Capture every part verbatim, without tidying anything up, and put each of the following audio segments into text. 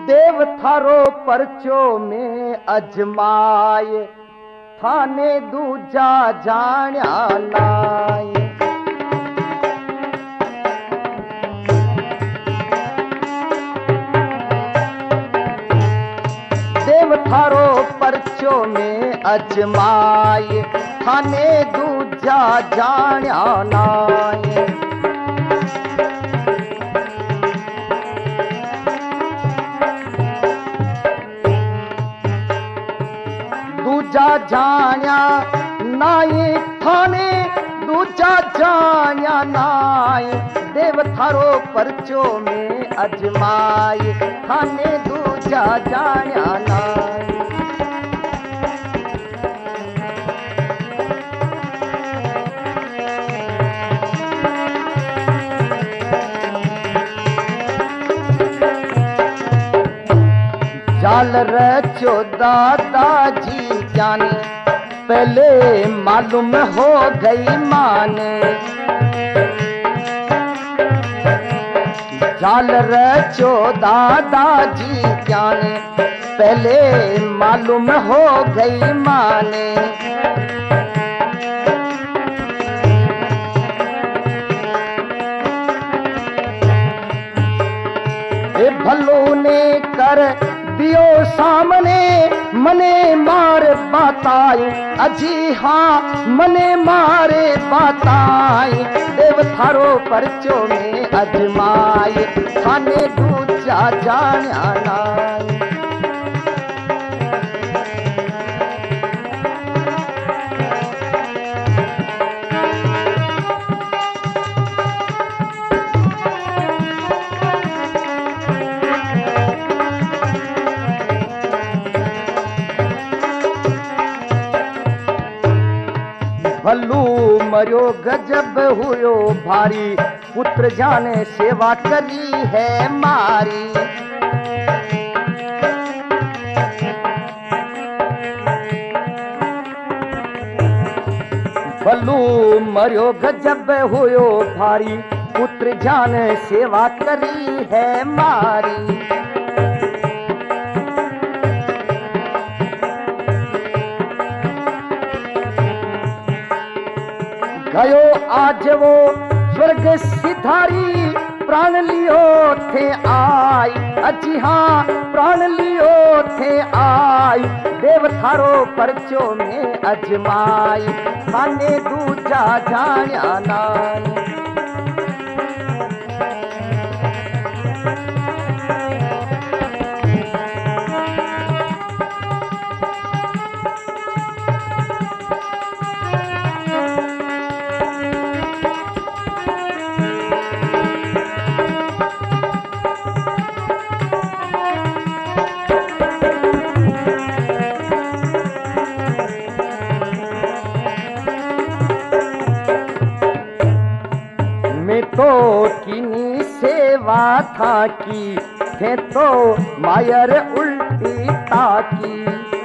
देव थारो परचो में अजमाए, थाने दूजा जाण्या नाए। देव थारो परचो में अजमाए, थाने दूजा जाण्या नाए। दूजा जाण्या नाए, थाने दूजा जाण्या नाए। देव थारो परचो में अजमाए, थाने दूजा जाण्या नाए। जाल रचो दादाजी जाने, पहले मालूम हो गई माने। जाल रचो दादाजी जाने, पहले मालूम हो गई माने। ए भलो ने कर दियो सामने, मने मार बताए। अजी हाँ मने मारे बताए। देव थारो परचो में अजमाए, थाने दूजा जाण्या नाए। भल्लू मरियो गजब हुयो भारी, पुत्र जाने सेवा करी है मारी। भल्लू मरियो गजब हुयो भारी, पुत्र जाने सेवा करी है मारी। गयो आज वो स्वर्ग सिधारी, प्राण लियो थे आई। अजी हाँ प्राण लियो थे आई। देव थारो परचो में अजमाई, थाने दूजा जाण्या नाए। तो किनी सेवा था की, थे तो मायर उल्टी ताकी।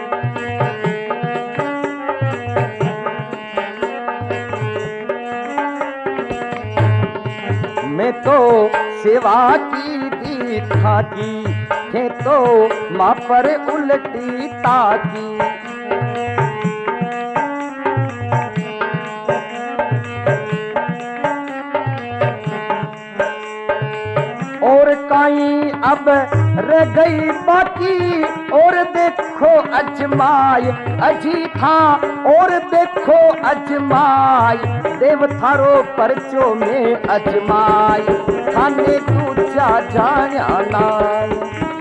मैं तो सेवा की दी था की, थे तो माँ पर उल्टी ताकी। और काई अब रह गई बाकी, और देखो अजमाए। अजी था और देखो अजमाए। देव थारो परचो में अजमाए, थाने दूजा जाण्या नाए।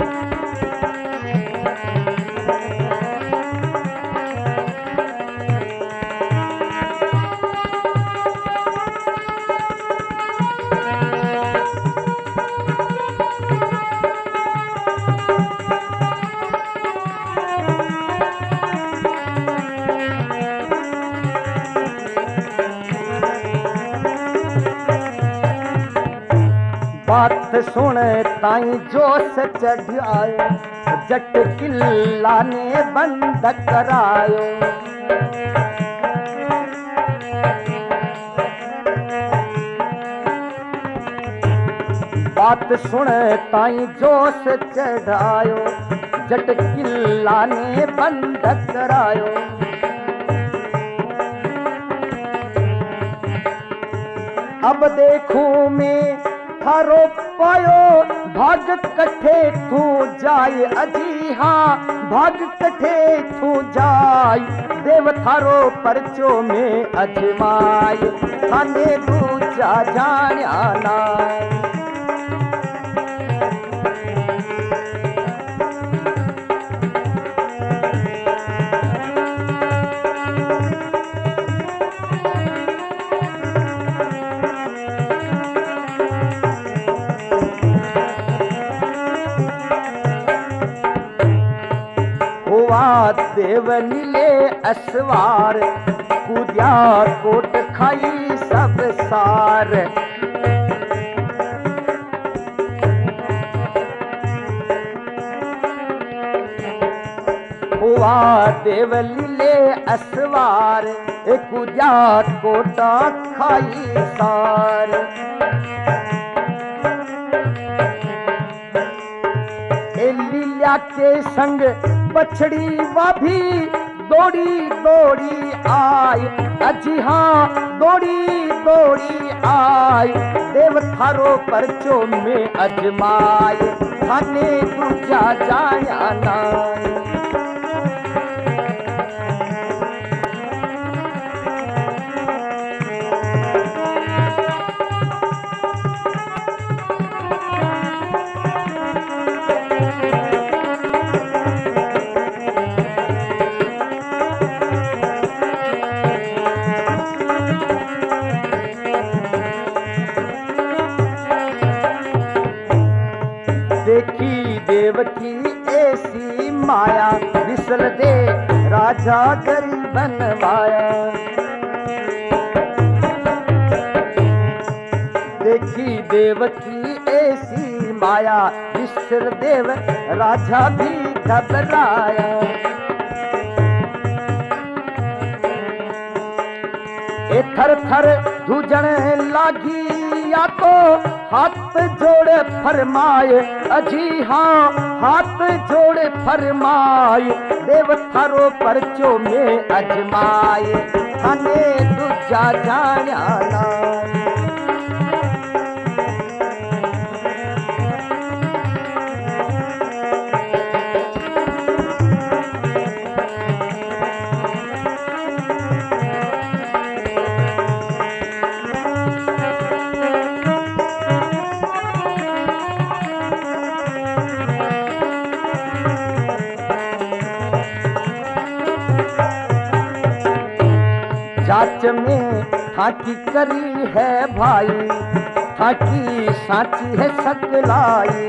बात सुन ताई जोश चढ़ आयो, जट किल्ला ने बंद करायो। बात सुन ताई जोश चढ़ायो, जट किला ने बंद करायो। अब देखूं मैं थारो पायो, भाग कठे तू जाय अजी हाँ, भाग कठे तू जाय। देव थारो परचो में अजमाय, थाने दूजा जान्या नाय। देव नीले असवार, कूद्या कोट खाई सब सार। हुआ देव लीले असवार, कूद्या कोटा खाई सार। ए लीला के संग बछड़ी वा भी दौड़ी दौड़ी आई, अजी हाँ दौड़ी दौड़ी आई। देव थारो परचो में अजमाय, थाने दूजा जाया नाय। देखी देव की ऐसी माया, विसल दे राजा गरीब बनवाया। देखी देव की ऐसी माया, विसल देव राजा भी घबराया। ए थर थर धुजण लागी, या तो हाथ जोड़ फरमाए, अजी हाँ हाथ जोड़ फरमाए। देव थारो परचो में अजमाए, थाने दूजा जाया नाय। जाच में थाकी करी है भाई, थाकी साची है सकलाई।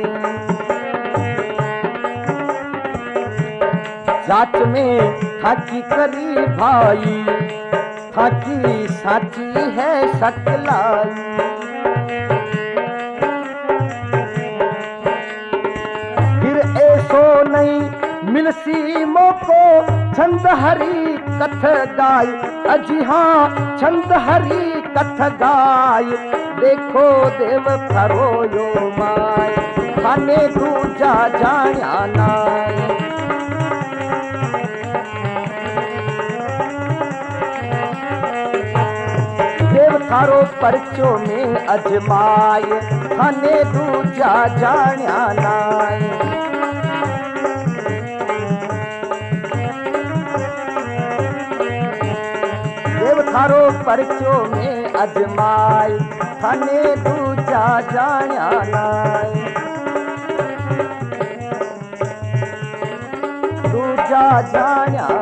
जाच में थाकी करी भाई, थाकी साची है सकलाई। फिर ऐसो नहीं मिलसी मोको, छंद हरी कथ गाय, अजी हाँ छंद हरी कथ गाय। देखो देव थारो यो माय, थाने दूजा जाया नाय। देव थारो परचो में अजमाय, थाने दूजा जाया नाय। थारो परचो में अजमाय, थाने दूजा जाया नाय। दूजा जाया